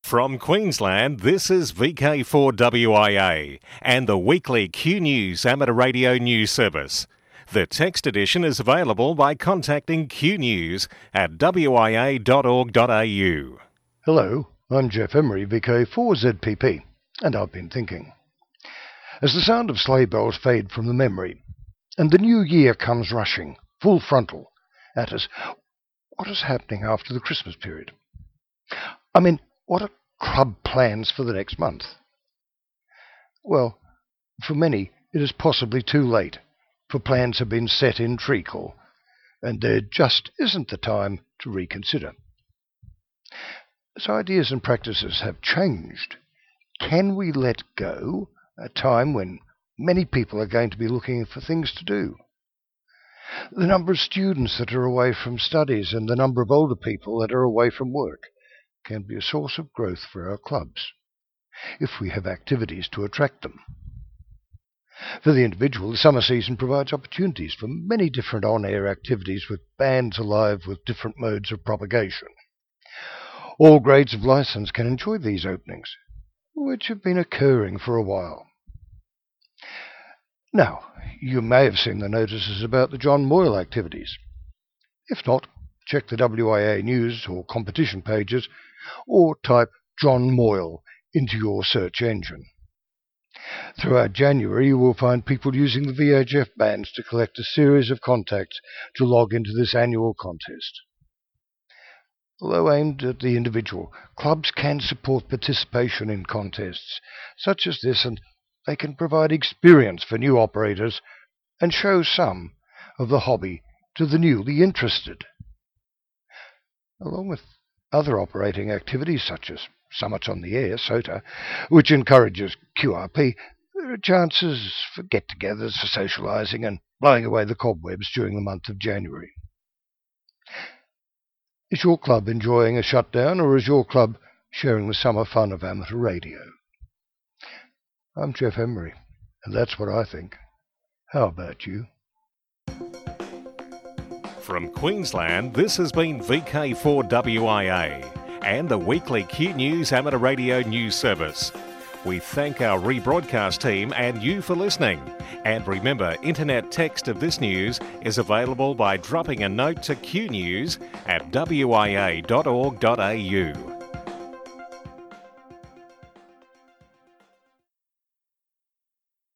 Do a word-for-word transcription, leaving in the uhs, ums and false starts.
From Queensland, this is V K four W I A and the weekly Q News amateur radio news service. The text edition is available by contacting Q News at w i a dot org dot a u. Hello, I'm Jeff Emery, V K four Z P P, and I've been thinking. As the sound of sleigh bells fade from the memory, and the new year comes rushing, full frontal, at us, what is happening after the Christmas period? I mean, what are club plans for the next month? Well, for many, it is possibly too late, for plans have been set in treacle, and there just isn't the time to reconsider. As ideas and practices have changed, can we let go at a time when many people are going to be looking for things to do? The number of students that are away from studies and the number of older people that are away from work can be a source of growth for our clubs, if we have activities to attract them. For the individual, the summer season provides opportunities for many different on-air activities with bands alive with different modes of propagation. All grades of licence can enjoy these openings, which have been occurring for a while. Now, you may have seen the notices about the John Moyle activities. If not, check the W I A News or competition pages, or type John Moyle into your search engine. Throughout January, you will find people using the V H F bands to collect a series of contacts to log into this annual contest. Although aimed at the individual, clubs can support participation in contests such as this, and they can provide experience for new operators and show some of the hobby to the newly interested. Along with other operating activities such as Summits on the Air, S O T A, which encourages Q R P, there are chances for get-togethers, for socialising and blowing away the cobwebs during the month of January. Is your club enjoying a shutdown, or is your club sharing the summer fun of amateur radio? I'm Jeff Emery, and that's what I think. How about you? From Queensland, this has been V K four W I A and the weekly Q News amateur radio news service. We thank our rebroadcast team and you for listening. And remember, internet text of this news is available by dropping a note to Q News at w i a dot org dot a u.